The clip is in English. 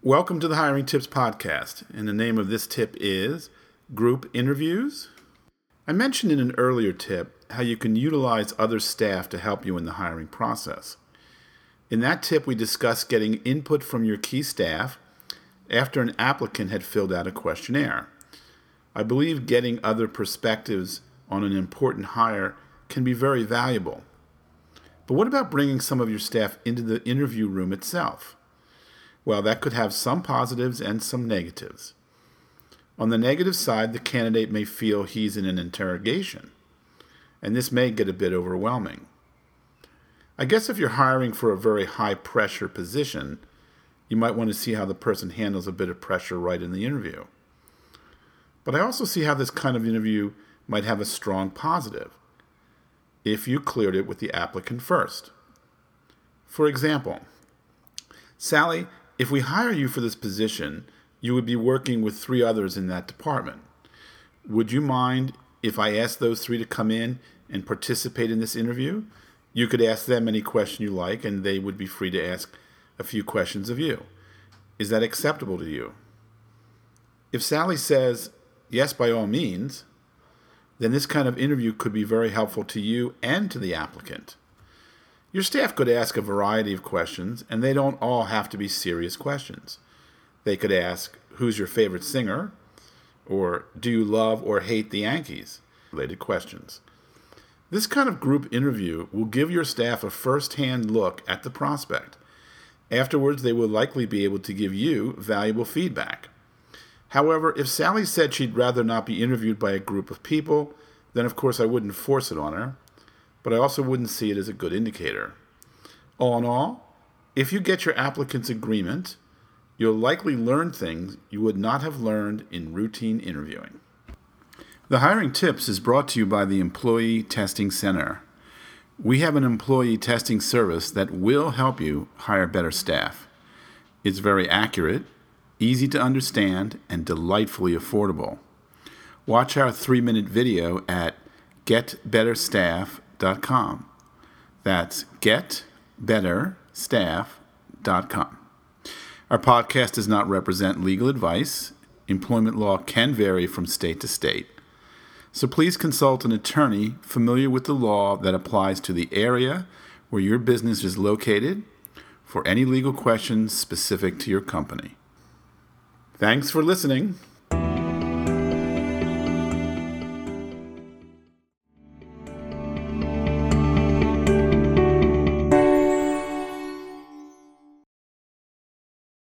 Welcome to the Hiring Tips Podcast, and the name of this tip is Group Interviews. I mentioned in an earlier tip how you can utilize other staff to help you in the hiring process. In that tip, we discussed getting input from your key staff after an applicant had filled out a questionnaire. I believe getting other perspectives on an important hire can be very valuable. But what about bringing some of your staff into the interview room itself? Well, that could have some positives and some negatives. On the negative side, the candidate may feel he's in an interrogation, and this may get a bit overwhelming. I guess if you're hiring for a very high-pressure position, you might want to see how the person handles a bit of pressure right in the interview. But I also see how this kind of interview might have a strong positive if you cleared it with the applicant first. For example, Sally, if we hire you for this position, you would be working with 3 others in that department. Would you mind if I asked those 3 to come in and participate in this interview? You could ask them any question you like, and they would be free to ask a few questions of you. Is that acceptable to you? If Sally says, yes, by all means, then this kind of interview could be very helpful to you and to the applicant. Your staff could ask a variety of questions, and they don't all have to be serious questions. They could ask, who's your favorite singer? Or, do you love or hate the Yankees? Related questions. This kind of group interview will give your staff a first-hand look at the prospect. Afterwards, they will likely be able to give you valuable feedback. However, if Sally said she'd rather not be interviewed by a group of people, then of course I wouldn't force it on her. But I also wouldn't see it as a good indicator. All in all, if you get your applicant's agreement, you'll likely learn things you would not have learned in routine interviewing. The Hiring Tips is brought to you by the Employee Testing Center. We have an employee testing service that will help you hire better staff. It's very accurate, easy to understand, and delightfully affordable. Watch our 3-minute video at getbetterstaff.com. That's getbetterstaff.com. Our podcast does not represent legal advice. Employment law can vary from state to state. So please consult an attorney familiar with the law that applies to the area where your business is located for any legal questions specific to your company. Thanks for listening.